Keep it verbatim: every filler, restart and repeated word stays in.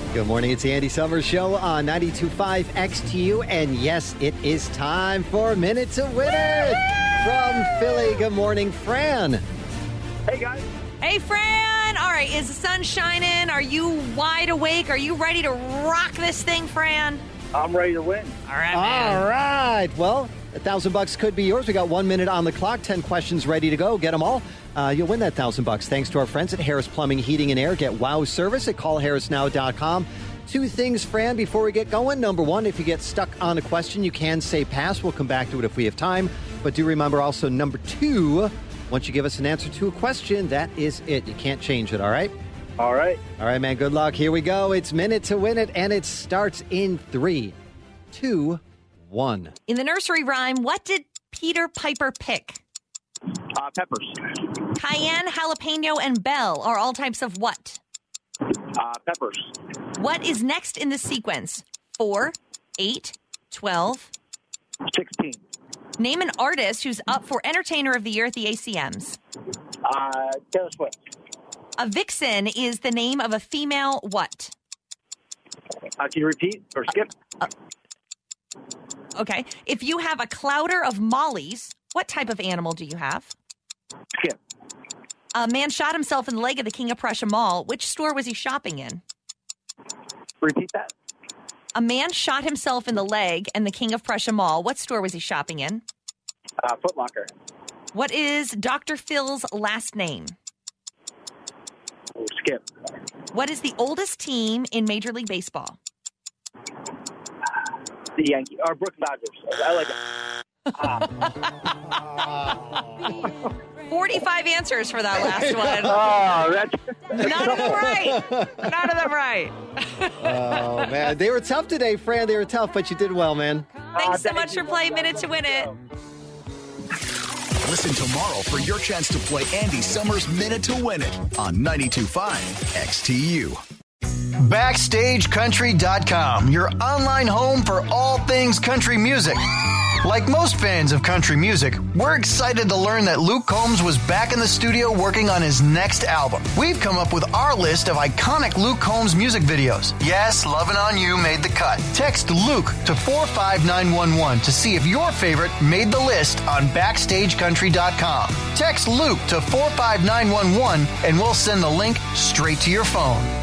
Good morning. It's the Andy Summers Show on ninety-two point five X T U. And yes, it is time for Minute to Win It. From Philly, good morning, Fran. Hey, guys. Hey, Fran. All right, is the sun shining? Are you wide awake? Are you ready to rock this thing, Fran? I'm ready to win. All right, man. All right. Well, a thousand bucks could be yours. We got one minute on the clock, ten questions ready to go. Get them all. Uh, you'll win that thousand bucks thanks to our friends at Harris Plumbing, Heating, and Air. Get wow service at call harris now dot com. Two things, Fran, before we get going. Number one, if you get stuck on a question, you can say pass. We'll come back to it if we have time. But do remember also, number two, once you give us an answer to a question, that is it. You can't change it, all right? All right. All right, man. Good luck. Here we go. It's Minute to Win It, and it starts in three, two, one. In the nursery rhyme, what did Peter Piper pick? Uh, peppers. Cayenne, jalapeno, and bell are all types of what? Uh, peppers. What is next in the sequence? Four, eight, twelve. sixteen. Name an artist who's up for Entertainer of the Year at the A C Ms. Uh, Taylor Swift. A vixen is the name of a female what? Uh, can you repeat or skip? Uh, okay. If you have a clouder of mollies, what type of animal do you have? Skip. A man shot himself in the leg at the King of Prussia Mall. Which store was he shopping in? Repeat that. A man shot himself in the leg in the King of Prussia Mall. What store was he shopping in? Uh, Foot Locker. What is Doctor Phil's last name? Oh, skip. What is the oldest team in Major League Baseball? The Yankees. Or Brooklyn Dodgers. I like it. Ah. forty-five answers for that last one. Oh, that's... None of them right. None of them right. Oh, man. They were tough today, Fran. They were tough, but you did well, man. Thanks so thank much you. for playing Minute to Win It. Listen tomorrow for your chance to play Andy Summers Minute to Win It on ninety-two point five X T U. Backstage Country dot com, your online home for all things country music. Like most fans of country music, we're excited to learn that Luke Combs was back in the studio working on his next album. We've come up with our list of iconic Luke Combs music videos. Yes, Lovin' On You made the cut. Text Luke to four five nine one one to see if your favorite made the list on Backstage Country dot com. Text Luke to four five nine one one and we'll send the link straight to your phone.